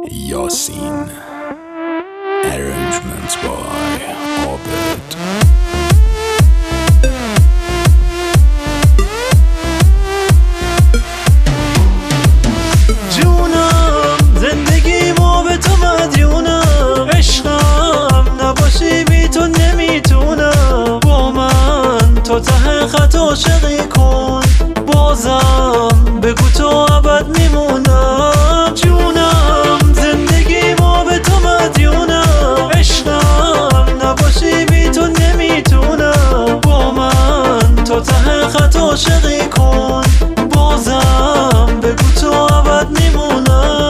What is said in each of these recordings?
Yasin. Arrangements by Abed. جونم زندگی ما به تو مدیونم، عشقم نباشی بی تو نمیتونم. با من تا ته خط عاشقی کن، بازم بگو تو ابد میمونم. جونم زندگی ما به تو مدیونم، عشقم نباشی بی تو نمیتونم. با من تا ته خط عاشقی کن، بازم بگو تو ابد میمونم.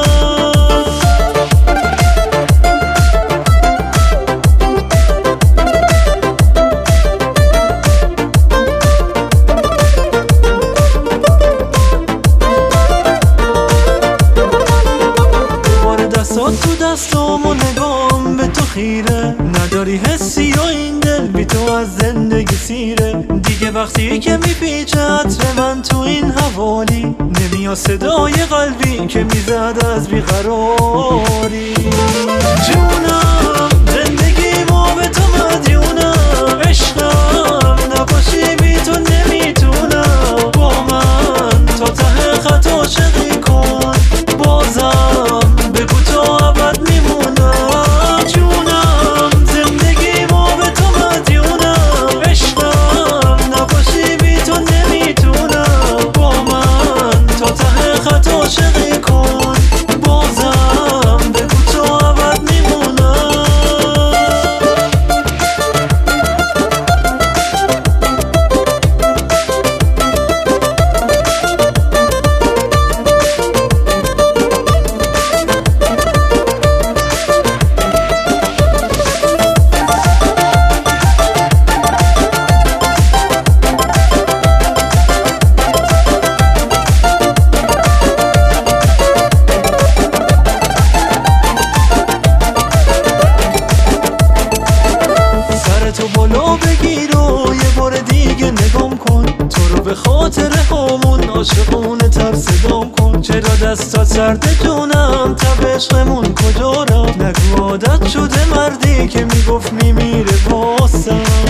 دستات تو دستام و نگام به تو خیره، نداری حسی یا این دل بی تو از زندگی سیره. دیگه وقتی که میپیچه عطر من تو این حوالی، نمیاد صدای قلبی که میزد از بیقراری. جونم زندگی ما به تو مدیونم، عشقم نباشی بی تو نمیتونم. با من تا ته خط عاشقی کن، بازم بگو تو ابد میمونم. جونم زندگی ما به تو مدیونم، عشقم نباشی بی تو نمیتونم. با من تا ته خط عاشقی کن، بازم بگو تو ابد میمونم. تو بالا بگیر و یه بار دیگه نگام کن، تو رو به خاطر همون عاشقونه تر صدام کن. چرا دستا سرد جونم، تب عشقمون کجا رفت؟ نگو عادت شده مردی که میگفت میمیره واسم.